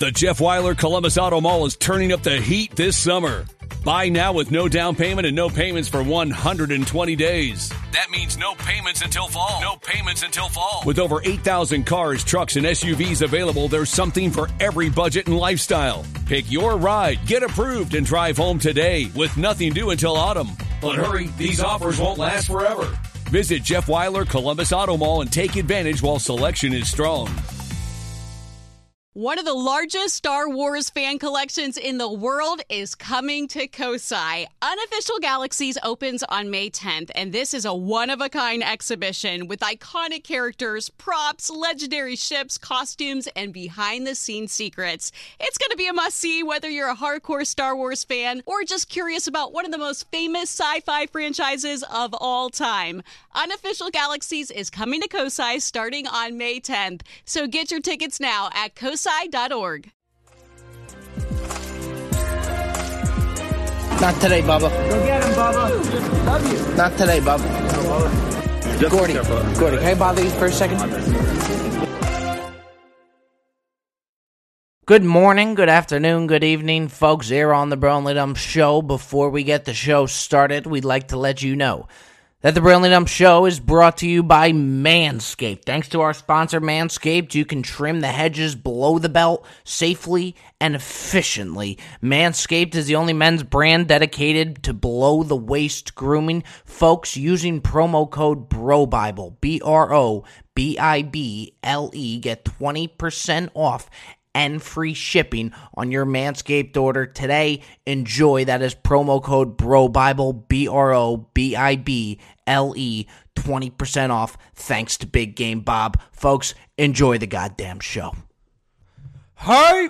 The Jeff Weiler Columbus Auto Mall is turning up the heat this summer. Buy now with no down payment and no payments for 120 days. That means no payments until fall. No payments until fall. With over 8,000 cars, trucks, and SUVs available, there's something for every budget and lifestyle. Pick your ride, get approved, and drive home today with nothing due until autumn. But hurry, these offers won't last forever. Visit Jeff Weiler Columbus Auto Mall and take advantage while selection is strong. One of the largest Star Wars fan collections in the world is coming to Kosai. Unofficial Galaxies opens on May 10th, and this is a one-of-a-kind exhibition with iconic characters, props, legendary ships, costumes, and behind-the-scenes secrets. It's going to be a must-see whether you're a hardcore Star Wars fan or just curious about one of the most famous sci-fi franchises of all time. Unofficial Galaxies is coming to Kosai starting on May 10th, so get your tickets now at kosai.org. Not today, Bubba. Go get him, Bubba. Love you. Not today, Bubba. Gordy, can I bother you for a second? Good morning, good afternoon, good evening, folks here on the Brilliantly Dumb Show. Before we get the show started, we'd like to let you know that the Brilliantly Dumb Show is brought to you by Manscaped. Thanks to our sponsor, Manscaped, you can trim the hedges below the belt safely and efficiently. Manscaped is the only men's brand dedicated to below-the-waist grooming. Folks, using promo code BROBIBLE, BROBIBLE, get 20% off and free shipping on your Manscaped order today. Enjoy. That is promo code BROBIBLE, BROBIBLE, 20% off thanks to Big Game Bob. Folks, enjoy the goddamn show. Hey,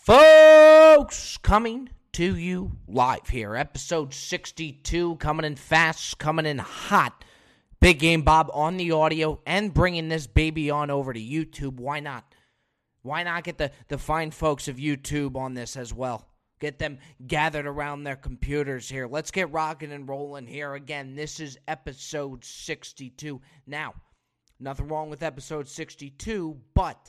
folks, coming to you live here. Episode 62, coming in fast, coming in hot. Big Game Bob on the audio and bringing this baby on over to YouTube. Why not? Why not get the fine folks of YouTube on this as well? Get them gathered around their computers here. Let's get rocking and rolling here. Again, this is episode 62. Now, nothing wrong with episode 62, but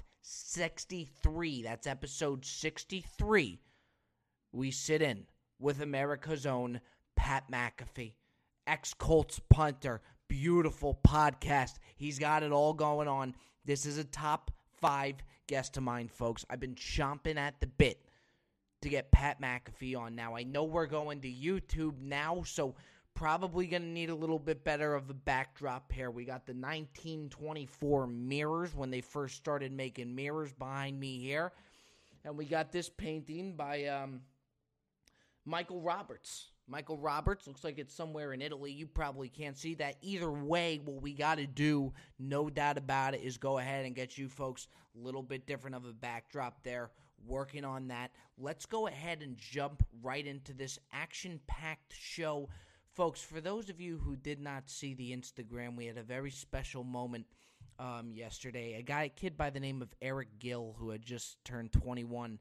63, that's episode 63, we sit in with America's own Pat McAfee, ex-Colts punter, beautiful podcast. He's got it all going on. This is a top 5 guest of mine, folks. I've been chomping at the bit to get Pat McAfee on. Now, I know we're going to YouTube now, so probably going to need a little bit better of a backdrop here. We got the 1924 mirrors when they first started making mirrors behind me here. And we got this painting by Michael Roberts. Michael Roberts, looks like it's somewhere in Italy. You probably can't see that. Either way, what we got to do, no doubt about it, is go ahead and get you folks a little bit different of a backdrop there. Working on that. Let's go ahead and jump right into this action-packed show. Folks, for those of you who did not see the Instagram, we had a very special moment yesterday. A kid by the name of Eric Gill, who had just turned 21,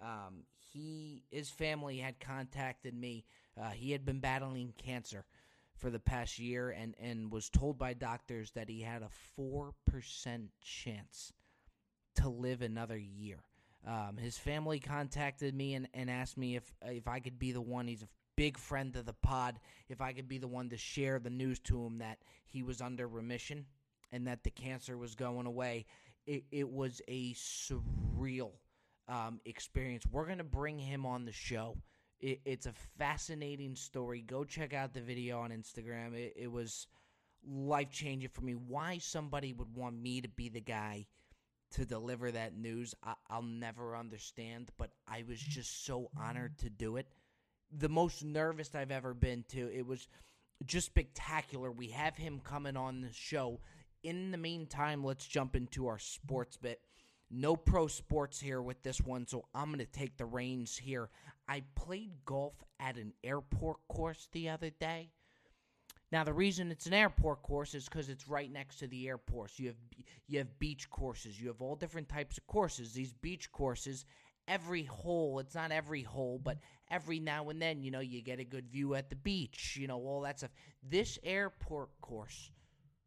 his family had contacted me. He had been battling cancer for the past year and was told by doctors that he had a 4% chance to live another year. His family contacted me and asked me if I could be the one. He's a big friend of the pod. If I could be the one to share the news to him that he was under remission and that the cancer was going away. It was a surreal experience. We're going to bring him on the show. It's a fascinating story. Go check out the video on Instagram. It was life-changing for me. Why somebody would want me to be the guy to deliver that news, I'll never understand, but I was just so honored to do it. The most nervous I've ever been to. It was just spectacular. We have him coming on the show. In the meantime, let's jump into our sports bit. No pro sports here with this one, so I'm going to take the reins here. I played golf at an airport course the other day. Now, the reason it's an airport course is because it's right next to the airport. So you have beach courses. You have all different types of courses. These beach courses, every hole, it's not every hole, but every now and then, you get a good view at the beach, all that stuff. This airport course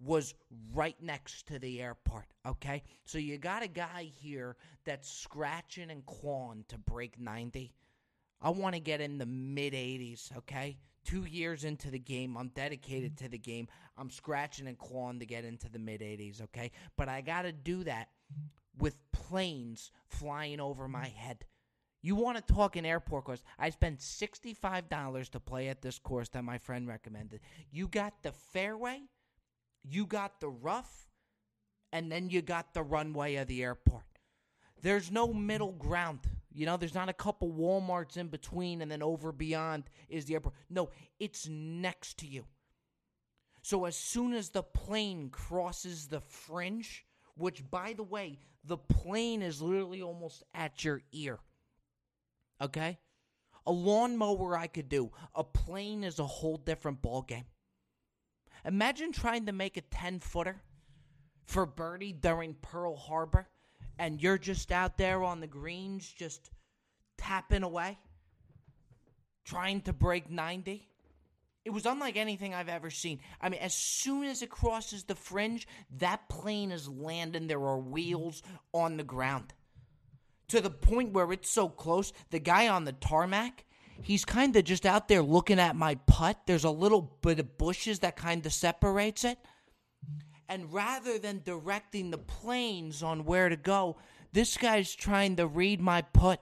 was right next to the airport, okay? So you got a guy here that's scratching and clawing to break 90. I want to get in the mid-80s, okay? 2 years into the game, I'm dedicated to the game. I'm scratching and clawing to get into the mid-80s, okay? But I got to do that with planes flying over my head. You want to talk an airport course? I spent $65 to play at this course that my friend recommended. You got the fairway, you got the rough, and then you got the runway of the airport. There's no middle ground. You know, there's not a couple Walmarts in between and then over beyond is the airport. No, it's next to you. So as soon as the plane crosses the fringe, which, by the way, the plane is literally almost at your ear, okay? A lawnmower I could do. A plane is a whole different ballgame. Imagine trying to make a 10-footer for birdie during Pearl Harbor, and you're just out there on the greens just tapping away, trying to break 90. It was unlike anything I've ever seen. I mean, as soon as it crosses the fringe, that plane is landing. There are wheels on the ground. To the point where it's so close, the guy on the tarmac, he's kind of just out there looking at my putt. There's a little bit of bushes that kind of separates it. And rather than directing the planes on where to go, this guy's trying to read my putt.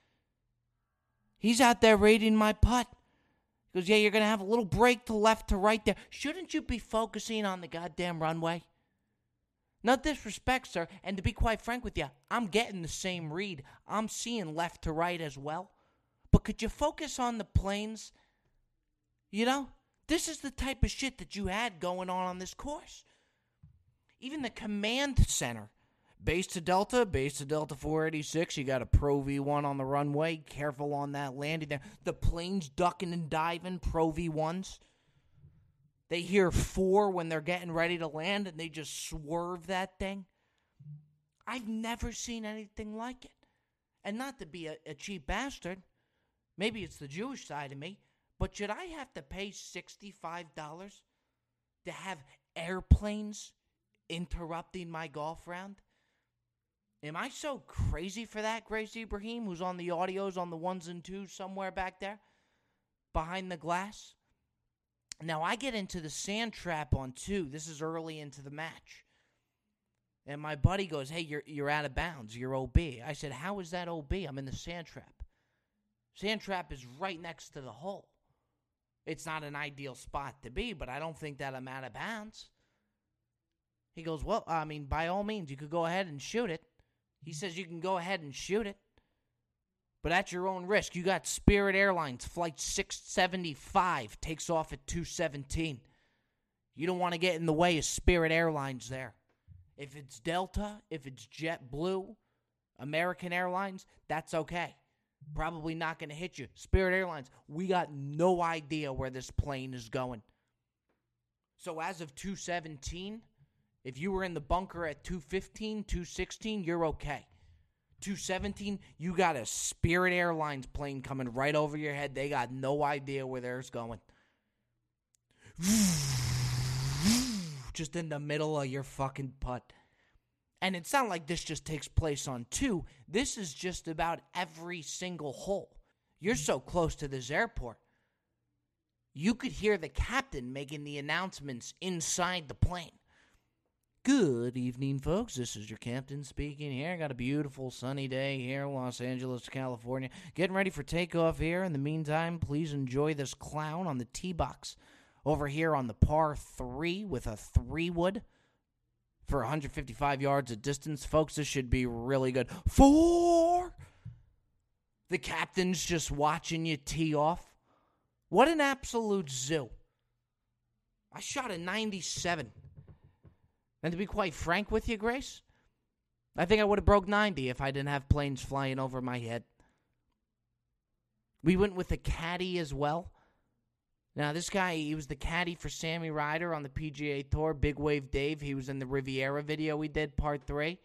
He's out there reading my putt. He goes, yeah, you're going to have a little break to left to right there. Shouldn't you be focusing on the goddamn runway? No disrespect, sir. And to be quite frank with you, I'm getting the same read. I'm seeing left to right as well. But could you focus on the planes? You know, this is the type of shit that you had going on this course. Even the command center, base to Delta 486, you got a Pro V1 on the runway. Careful on that landing there. The planes ducking and diving, Pro V1s. They hear 4 when they're getting ready to land, and they just swerve that thing. I've never seen anything like it. And not to be a cheap bastard, maybe it's the Jewish side of me, but should I have to pay $65 to have airplanes interrupting my golf round? Am I so crazy for that, Grace Ibrahim, who's on the audios on the 1s and 2s somewhere back there behind the glass? Now, I get into the sand trap on 2. This is early into the match. And my buddy goes, hey, you're out of bounds. You're OB. I said, how is that OB? I'm in the sand trap. Sand trap is right next to the hole. It's not an ideal spot to be, but I don't think that I'm out of bounds. He goes, well, I mean, by all means, you could go ahead and shoot it. He says you can go ahead and shoot it, but at your own risk. You got Spirit Airlines, flight 675, takes off at 2:17. You don't want to get in the way of Spirit Airlines there. If it's Delta, if it's JetBlue, American Airlines, that's okay. Probably not going to hit you. Spirit Airlines, we got no idea where this plane is going. So as of 2:17, if you were in the bunker at 2:15, 2:16, you're okay. 2:17, you got a Spirit Airlines plane coming right over your head. They got no idea where theirs going. Just in the middle of your fucking putt. And it's not like this just takes place on 2. This is just about every single hole. You're so close to this airport. You could hear the captain making the announcements inside the plane. Good evening, folks. This is your captain speaking here. Got a beautiful sunny day here in Los Angeles, California. Getting ready for takeoff here. In the meantime, please enjoy this clown on the tee box over here on the par 3 with a 3-wood for 155 yards of distance. Folks, this should be really good. 4! The captain's just watching you tee off. What an absolute zoo. I shot a 97. And to be quite frank with you, Grace, I think I would have broke 90 if I didn't have planes flying over my head. We went with a caddy as well. Now, this guy, he was the caddy for Sammy Ryder on the PGA Tour, Big Wave Dave. He was in the Riviera video we did, part 3.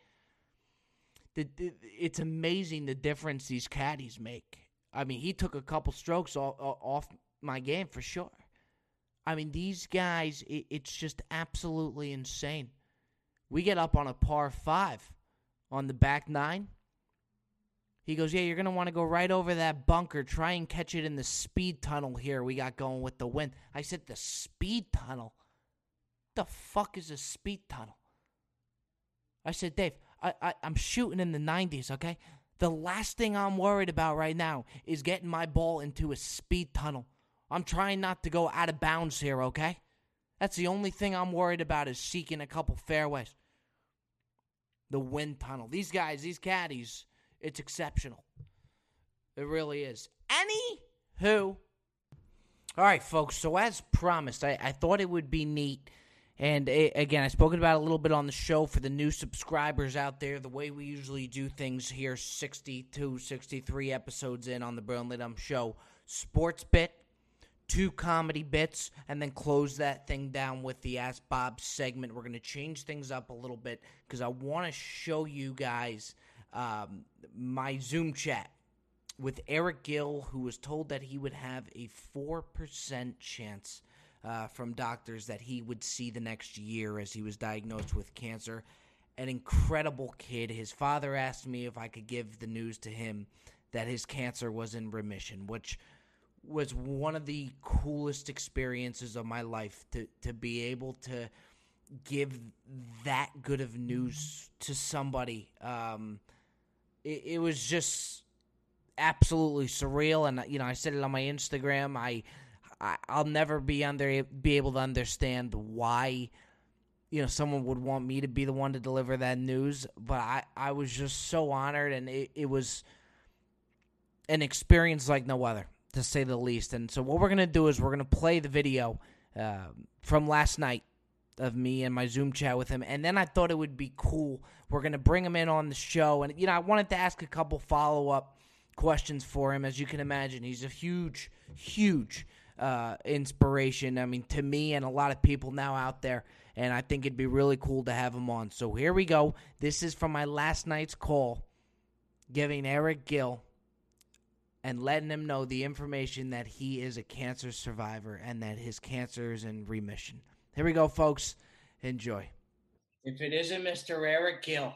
It's amazing the difference these caddies make. I mean, he took a couple strokes off my game for sure. I mean, these guys, it's just absolutely insane. We get up on a par 5 on the back 9. He goes, yeah, you're going to want to go right over that bunker. Try and catch it in the speed tunnel here we got going with the wind. I said, the speed tunnel? The fuck is a speed tunnel? I said, Dave, I'm shooting in the 90s, okay? The last thing I'm worried about right now is getting my ball into a speed tunnel. I'm trying not to go out of bounds here, okay? That's the only thing I'm worried about is seeking a couple fairways. The wind tunnel. These guys, these caddies, it's exceptional. It really is. Anywho. All right, folks. So as promised, I thought it would be neat. And again, I've spoken about it a little bit on the show for the new subscribers out there. The way we usually do things here, 62, 63 episodes in on the Brilliantly Dumb Show. Sports bit, 2 comedy bits, and then close that thing down with the Ask Bob segment. We're going to change things up a little bit because I want to show you guys my Zoom chat with Eric Gill, who was told that he would have a 4% chance from doctors that he would see the next year as he was diagnosed with cancer. An incredible kid. His father asked me if I could give the news to him that his cancer was in remission, which was one of the coolest experiences of my life, to be able to give that good of news to somebody. It was just absolutely surreal, and I said it on my Instagram. I'll never be able to understand why someone would want me to be the one to deliver that news, but I was just so honored, and it was an experience like no other, to say the least. And so what we're going to do is we're going to play the video from last night of me and my Zoom chat with him, and then I thought it would be cool. We're going to bring him in on the show, and I wanted to ask a couple follow-up questions for him. As you can imagine, he's a huge inspiration, I mean, to me and a lot of people now out there, and I think it'd be really cool to have him on. So here we go. This is from my last night's call, giving Eric Gill and letting him know the information that he is a cancer survivor and that his cancer is in remission. Here we go, folks. Enjoy. If it isn't Mr. Eric Gill.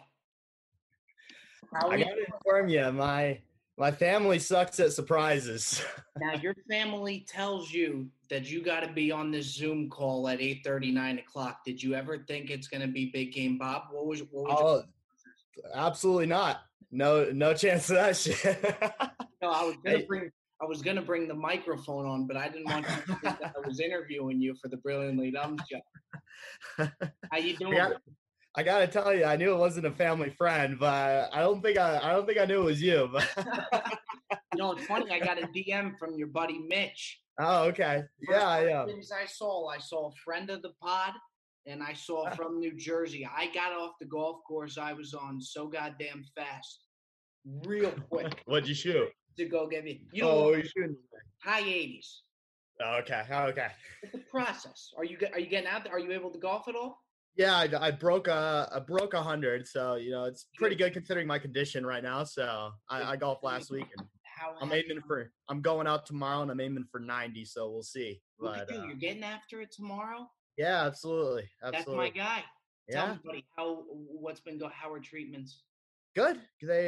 I got to inform you, my family sucks at surprises. Now, your family tells you that you got to be on this Zoom call at 8:30, 9 o'clock. Did you ever think it's going to be Big Game Bob? What was your absolutely not. No chance of that shit. No, I was gonna bring the microphone on, but I didn't want you to think that I was interviewing you for the Brilliantly Dumb Show. How you doing? I gotta tell you, I knew it wasn't a family friend, but I don't think I knew it was you. But it's funny. I got a DM from your buddy Mitch. Oh, okay. Yeah. Things I saw a friend of the pod, and I saw from New Jersey. I got off the golf course I was on so goddamn fast, real quick. What'd you shoot? To go get me. You're shooting high 80s. Okay. What's the process? Are you getting out there? Are you able to golf at all? Yeah, I broke 100, so it's pretty good considering my condition right now. So I golfed last week, and I'm going out tomorrow, and I'm aiming for 90. So we'll see. But you're getting after it tomorrow? Yeah, absolutely. That's my guy. Yeah. Tell me, buddy, how are treatments? Good. They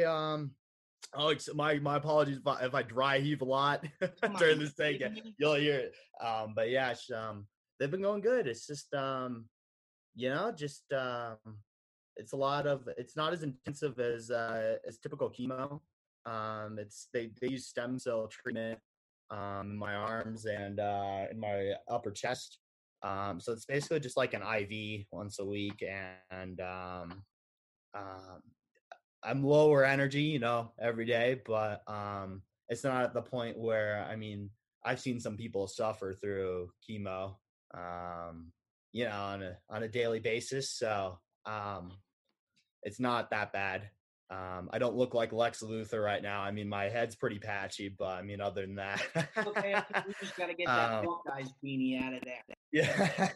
my apologies if I dry heave a lot during this thing. You'll hear it. But yeah, they've been going good. It's just it's not as intensive as typical chemo. They use stem cell treatment in my arms and in my upper chest. So it's basically just like an IV once a week, and I'm lower energy, every day, but it's not at the point where, I've seen some people suffer through chemo, on a daily basis. So it's not that bad. I don't look like Lex Luthor right now. My head's pretty patchy, but other than that. Okay, I think we just got to get that Buckeyes beanie out of there. Yeah.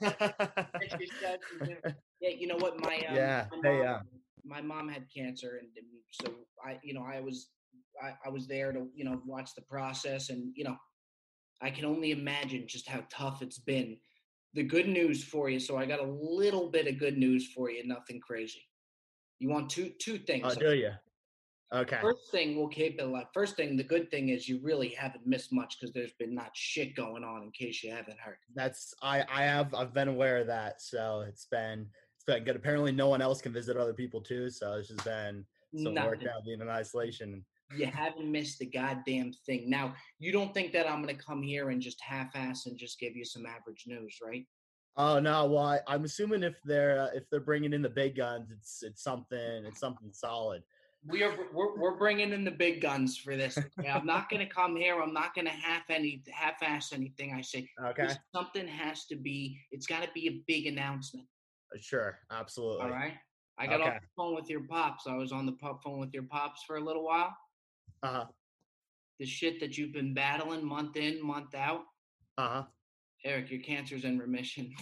Yeah, you know what? My mom had cancer, and so I was there to watch the process, and I can only imagine just how tough it's been the good news for you. So I got a little bit of good news for you. Nothing crazy. You want two things? Oh, do you? Okay. First thing, we'll keep it like. First thing, the good thing is you really haven't missed much because there's been not shit going on. In case you haven't heard. I've been aware of that. So it's been good. Apparently, no one else can visit other people too. So it's just been some work out being in isolation. You haven't missed a goddamn thing. Now, you don't think that I'm going to come here and just half-ass and just give you some average news, right? Oh no! Well, I'm assuming if they're bringing in the big guns, it's something solid. We're bringing in the big guns for this. Okay? I'm not going to come here. I'm not going to half-ass anything I say. Okay. Something has to be. It's got to be a big announcement. Sure, absolutely. All right. I got off the phone with your pops. I was on the phone with your pops for a little while. The shit that you've been battling month in, month out. Eric, your cancer's in remission.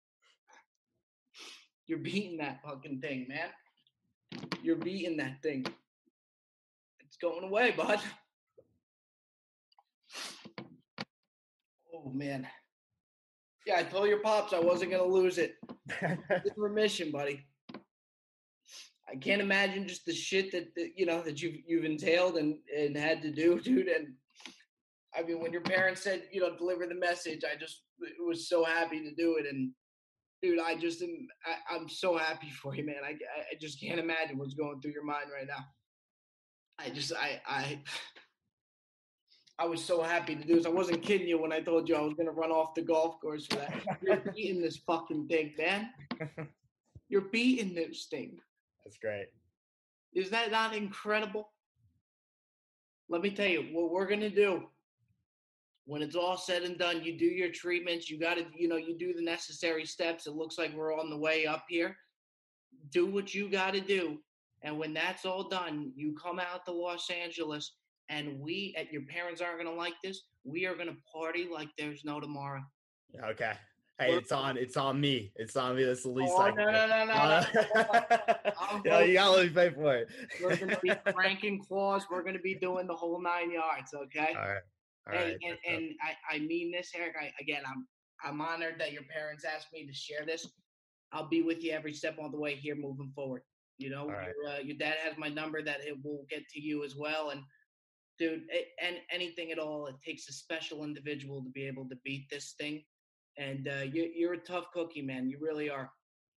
You're beating that fucking thing, man. You're beating that thing. It's going away, bud. Oh, man. Yeah, I told your pops I wasn't going to lose it. It's in remission, buddy. I can't imagine just the shit that you've entailed and had to do, dude. And I mean, when your parents said, deliver the message, I just was so happy to do it. And dude, I'm so happy for you, man. I just can't imagine what's going through your mind right now. I was so happy to do this. I wasn't kidding you when I told you I was going to run off the golf course for that. You're beating this fucking thing, man. You're beating this thing. That's great. Is that not incredible? Let me tell you what we're going to do. When it's all said and done, you do your treatments. You got to, you do the necessary steps. It looks like we're on the way up here. Do what you got to do. And when that's all done, you come out to Los Angeles, and your parents aren't going to like this. We are going to party like there's no tomorrow. Okay. Hey, it's on me. It's on me. That's the least I can do. No. You gotta let me pay for it. We're going to be cranking claws. We're going to be doing the whole 9 yards, okay? All right. And I mean this, Eric. I'm honored that your parents asked me to share this. I'll be with you every step of the way here moving forward. Your dad has my number that it will get to you as well. And dude, anything at all, it takes a special individual to be able to beat this thing. And you're a tough cookie, man. You really are.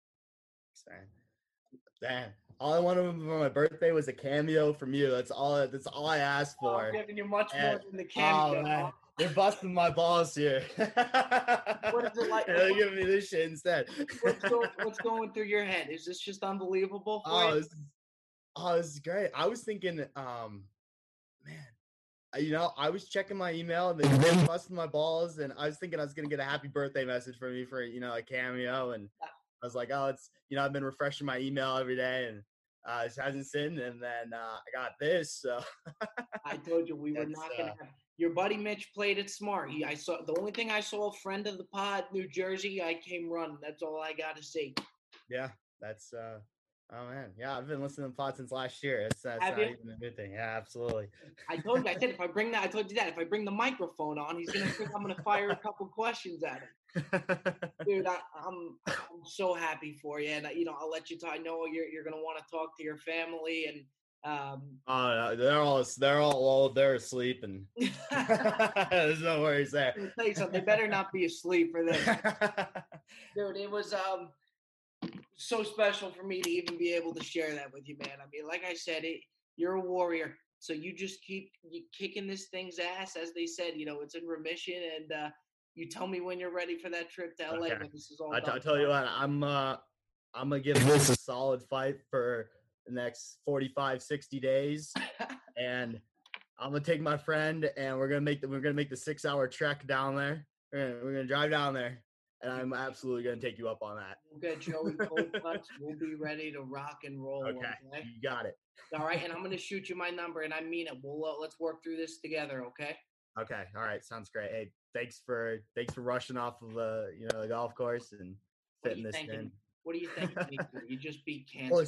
Damn. All I wanted for my birthday was a cameo from you. That's all I asked for. I'm giving you much more than the cameo. Oh, man. You're busting my balls here. What is it like? You're giving me this shit instead. What's going through your head? Is this just unbelievable for you? This is great. I was thinking, man, I was checking my email and they were busting my balls, and I was thinking I was gonna get a happy birthday message from me for a cameo, and I was like, oh, it's I've been refreshing my email every day, and it hasn't sent, and then I got this. So I told you we were not gonna have. Your buddy Mitch played it smart. The only thing I saw, a friend of the pod, New Jersey. I came running. That's all I got to say. Yeah, that's. Oh man, yeah, I've been listening to pod since last year. That's not even a good thing. Yeah, absolutely. I told you. I said I told you that if I bring the microphone on, he's gonna think I'm gonna fire a couple questions at him. Dude, I'm so happy for you, and I'll let you talk. I know you're gonna want to talk to your family, and they're asleep, and there's no worries there. I'll tell you something. They better not be asleep for this. Dude, it was so special for me to even be able to share that with you, man. I mean, like I said, you're a warrior, so you just keep kicking this thing's ass. As they said, it's in remission, and you tell me when you're ready for that trip to LA. Okay. When this is all done. I'll tell you what, I'm gonna give this a solid fight for the next 45, 60 days, and I'm gonna take my friend, and we're gonna make the 6-hour trek down there. We're gonna drive down there, and I'm absolutely gonna take you up on that. We'll get Joey cold cuts. We'll be ready to rock and roll. Okay, you got it. All right, and I'm gonna shoot you my number, and I mean it. Let's work through this together, okay? Okay, all right, sounds great. Hey, thanks for rushing off of the golf course and fitting this in. What do you think? You just beat cancer.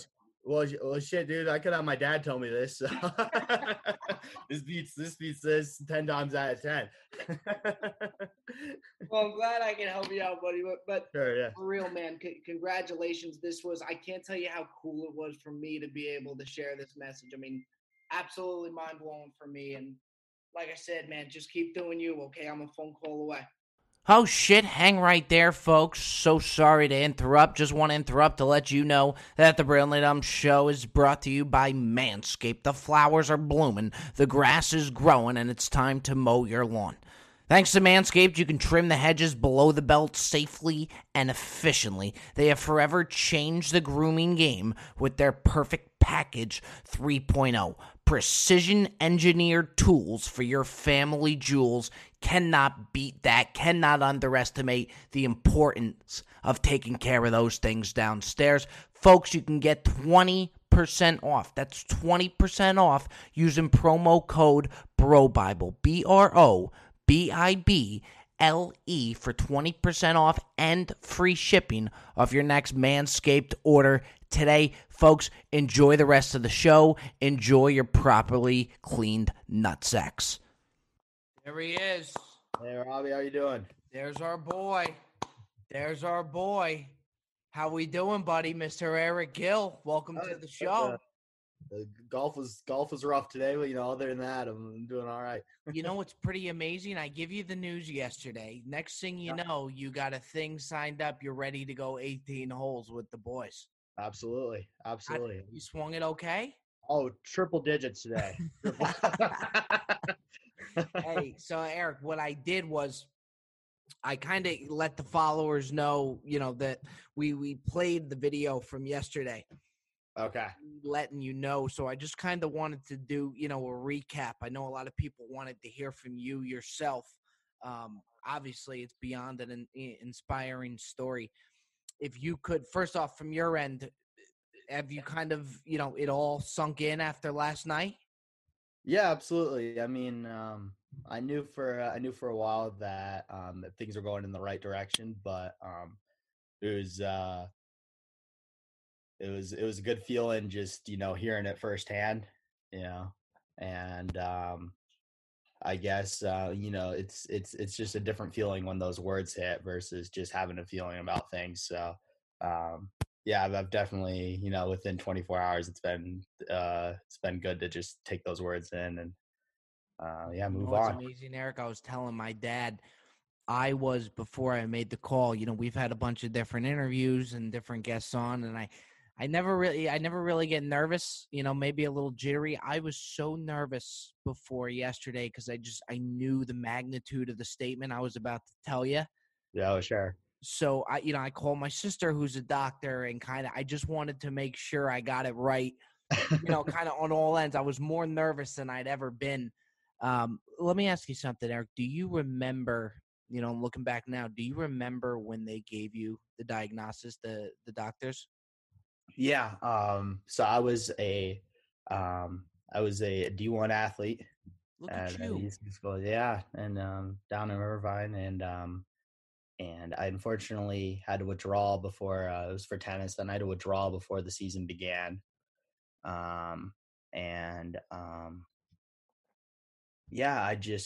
Well, shit, dude. I could have my dad tell me this. So. This beats this 10 times out of 10. Well, I'm glad I can help you out, buddy. But Sure, yeah. for real, man, congratulations. I can't tell you how cool it was for me to be able to share this message. I mean, absolutely mind blowing for me. And like I said, man, just keep doing you, okay? I'm a phone call away. Oh, shit. Hang right there, folks. So sorry to interrupt. Just want to interrupt to let you know that the Brilliantly Dumb Show is brought to you by Manscaped. The flowers are blooming, the grass is growing, and it's time to mow your lawn. Thanks to Manscaped, you can trim the hedges below the belt safely and efficiently. They have forever changed the grooming game with their Perfect Package 3.0. Precision-engineered tools for your family jewels. Cannot beat that. Cannot underestimate the importance of taking care of those things downstairs. Folks, you can get 20% off. That's 20% off using promo code BROBIBLE. BROBIBLE for 20% off and free shipping of your next Manscaped order today. Folks, enjoy the rest of the show. Enjoy your properly cleaned nutsacks. There he is. Hey, Robbie, how you doing? There's our boy. How we doing, buddy? Mr. Eric Gill. Welcome to the show. The golf was rough today, but other than that, I'm doing all right. It's pretty amazing. I give you the news yesterday. Next thing you know, you got a thing signed up. You're ready to go 18 holes with the boys. Absolutely. You swung it okay? Oh, triple digits today. Hey, so Eric, what I did was I kind of let the followers know, that we played the video from yesterday. Okay. Letting you know. So I just kind of wanted to do, a recap. I know a lot of people wanted to hear from you yourself. Obviously, it's beyond an inspiring story. If you could, first off, from your end, have you kind of, it all sunk in after last night? Yeah, absolutely. I mean, I knew for a while that things were going in the right direction, but it was a good feeling just hearing it firsthand, and I guess it's just a different feeling when those words hit versus just having a feeling about things. So yeah, I've definitely within 24 hours it's been good to just take those words in and move on. It's amazing, Eric. I was telling my dad, before I made the call, we've had a bunch of different interviews and different guests on, and I never really get nervous, maybe a little jittery. I was so nervous before yesterday because I knew the magnitude of the statement I was about to tell you. Yeah, sure. So I called my sister, who's a doctor, and I just wanted to make sure I got it right, kind of on all ends. I was more nervous than I'd ever been. Let me ask you something, Eric. Do you remember, looking back now, do you remember when they gave you the diagnosis, the doctors? Yeah. So I was a D1 athlete. Look at you. Yeah, and down in Irvine, and I unfortunately had to withdraw before it was for tennis. Then I had to withdraw before the season began. Yeah,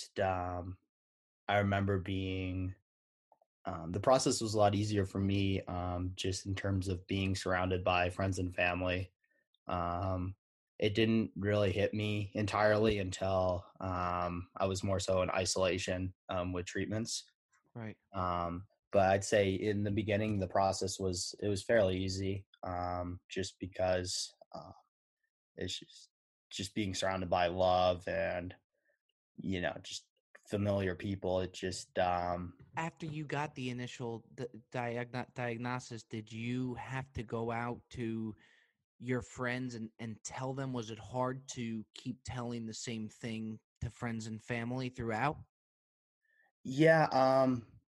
I remember being. The process was a lot easier for me, just in terms of being surrounded by friends and family. It didn't really hit me entirely until I was more so in isolation with treatments. Right. But I'd say in the beginning, the process was fairly easy, just because it's just being surrounded by love and just familiar people. It just after you got the initial diagnosis, did you have to go out to your friends and tell them? Was it hard to keep telling the same thing to friends and family throughout? Yeah,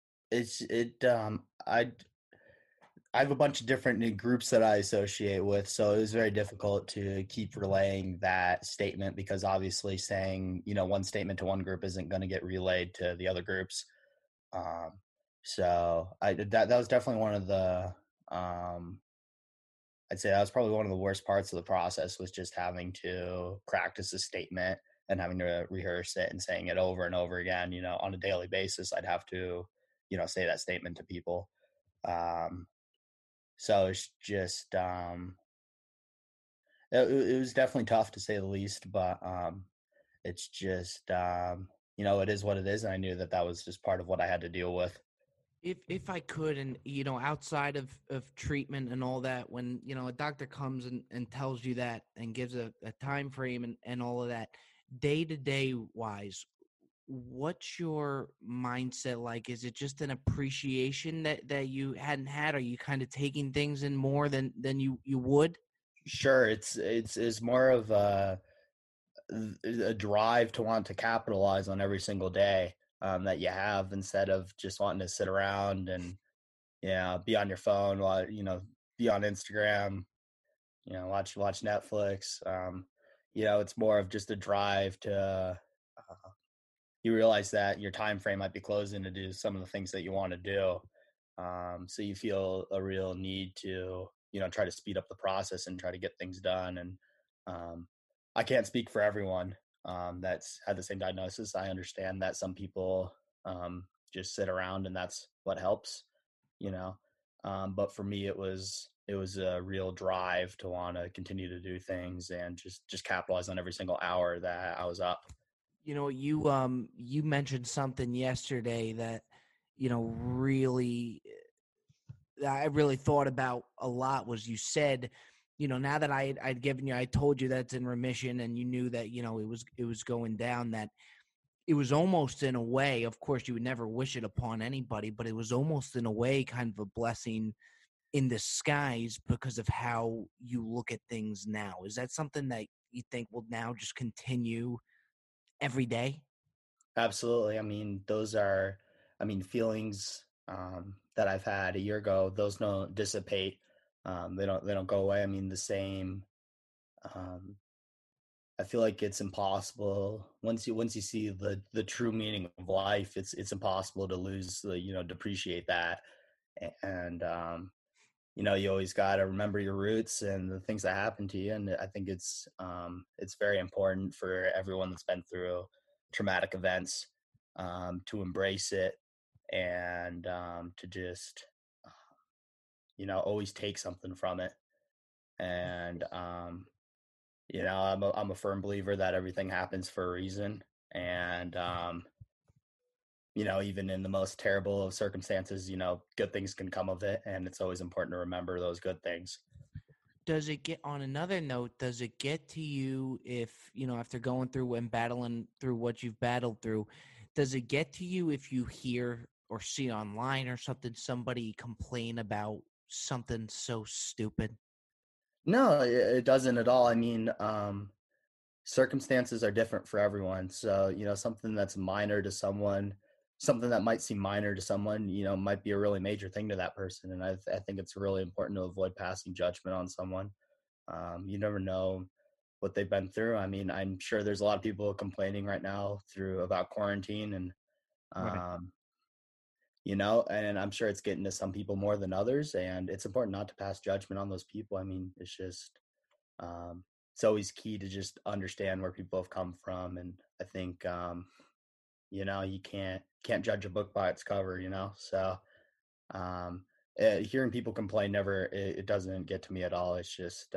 I have a bunch of different groups that I associate with, so it was very difficult to keep relaying that statement because obviously saying, one statement to one group isn't going to get relayed to the other groups. So that was definitely one of the I'd say that was probably one of the worst parts of the process, was just having to practice a statement and having to rehearse it and saying it over and over again. On a daily basis, I'd have to, say that statement to people. Um, so it's just, it was definitely tough to say the least, but it's just, it is what it is. And I knew that that was just part of what I had to deal with. If I could, and outside of treatment and all that, when a doctor comes and tells you that and gives a time frame and all of that, day to day wise, what's your mindset like? Is it just an appreciation that you hadn't had? Are you kind of taking things in more than you would? Sure, it's more of a drive to want to capitalize on every single day that you have, instead of just wanting to sit around and be on your phone while be on Instagram, watch Netflix. It's more of just a drive to you realize that your time frame might be closing to do some of the things that you want to do. So you feel a real need to try to speed up the process and try to get things done. And I can't speak for everyone that's had the same diagnosis. I understand that some people just sit around and that's what helps, you know. But for me, it was a real drive to want to continue to do things and just capitalize on every single hour that I was up. You mentioned something yesterday that really I really thought about a lot. Was you said, now that I'd given you, I told you that it's in remission, and you knew that it was going down, that it was almost in a way, of course you would never wish it upon anybody, but it was almost in a way kind of a blessing in disguise because of how you look at things now. Is that something that you think will now just continue every day? Absolutely. Feelings that I've had a year ago, those don't dissipate. They don't go away. The same. Um, I feel like it's impossible once you see the true meaning of life. It's impossible to lose depreciate that. And you always got to remember your roots and the things that happened to you. And I think it's very important for everyone that's been through traumatic events to embrace it and to just always take something from it. And I'm a firm believer that everything happens for a reason. And even in the most terrible of circumstances, good things can come of it, and it's always important to remember those good things. Does it get, on another note, does it get to you if, after going through and battling through what you've battled through, does it get to you if you hear or see online or something, somebody complain about something so stupid? No, it doesn't at all. Circumstances are different for everyone. So, something that's minor to someone, something that might seem minor to someone, might be a really major thing to that person. And I think it's really important to avoid passing judgment on someone. You never know what they've been through. I'm sure there's a lot of people complaining right now about quarantine and, Right. and I'm sure it's getting to some people more than others. And it's important not to pass judgment on those people. It's just, it's always key to just understand where people have come from. And I think, you can't judge a book by its cover, so hearing people complain it doesn't get to me at all. It's just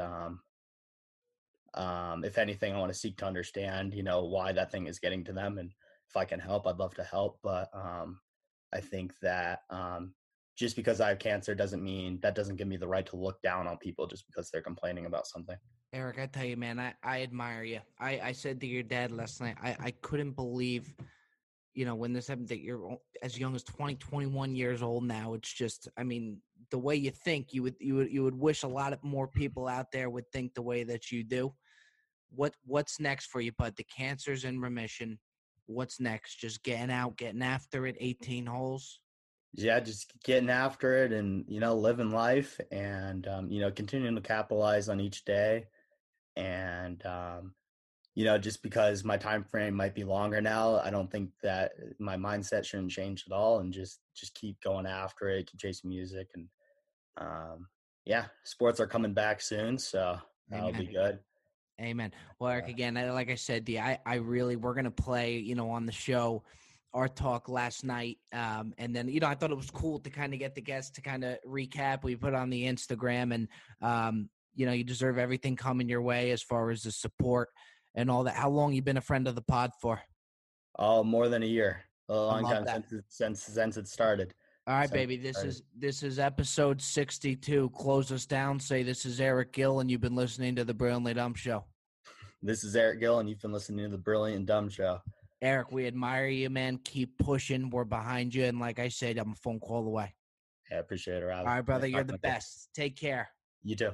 if anything, I want to seek to understand why that thing is getting to them, and if I can help, I'd love to help. But I think that just because I have cancer doesn't give me the right to look down on people just because they're complaining about something. Eric, I tell you, man, I admire you. I said to your dad last night, I couldn't believe, when this happened, that you're as young as 20, 21 years old now. It's just, the way you think, you would wish a lot of more people out there would think the way that you do. What's next for you, bud? The cancer's in remission. What's next? Just getting out, getting after it, 18 holes? Yeah, just getting after it and living life and continuing to capitalize on each day. And just because my time frame might be longer now, I don't think that my mindset shouldn't change at all, and just keep going after it, keep chasing music, and yeah, sports are coming back soon, so that'll be good. Amen. Well, Eric, again, like I said, I really, we're going to play, on the show, our talk last night. And then, I thought it was cool to kind of get the guests to kind of recap. We put on the Instagram and, you deserve everything coming your way as far as the support and all that. How long you been a friend of the pod for? Oh, more than a year. A long time since it started. All right, baby. This is episode 62. Close us down. Say this is Eric Gill, and you've been listening to the Brilliantly Dumb Show. This is Eric Gill, and you've been listening to the Brilliant and Dumb Show. Eric, we admire you, man. Keep pushing. We're behind you, and like I said, I'm a phone call away. Yeah, I appreciate it, Rob. All right, brother. You're the best. Take care. You too.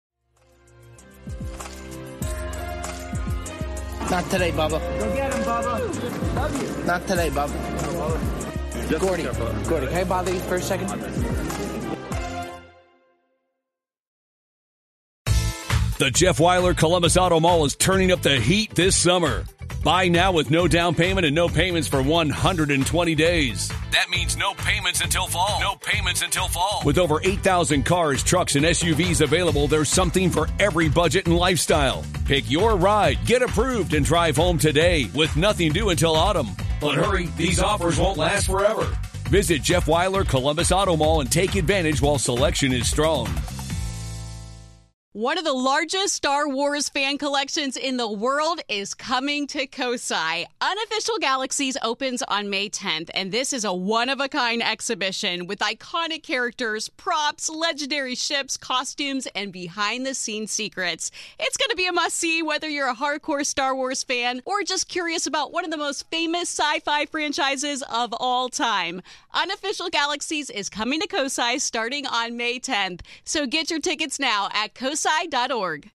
Not today, Bubba. Go get him, Bubba. Love you. Not today, Bubba. Gordy, can I bother you for a second? The Jeff Weiler Columbus Auto Mall is turning up the heat this summer. Buy now with no down payment and no payments for 120 days. That means no payments until fall. No payments until fall. With over 8,000 cars, trucks, and SUVs available, there's something for every budget and lifestyle. Pick your ride, get approved, and drive home today with nothing due until autumn. But hurry, these offers won't last forever. Visit Jeff Weiler Columbus Auto Mall and take advantage while selection is strong. One of the largest Star Wars fan collections in the world is coming to Kosai. Unofficial Galaxies opens on May 10th, and this is a one-of-a-kind exhibition with iconic characters, props, legendary ships, costumes, and behind-the-scenes secrets. It's going to be a must-see whether you're a hardcore Star Wars fan or just curious about one of the most famous sci-fi franchises of all time. Unofficial Galaxies is coming to Kosai starting on May 10th, so get your tickets now at kosai.org.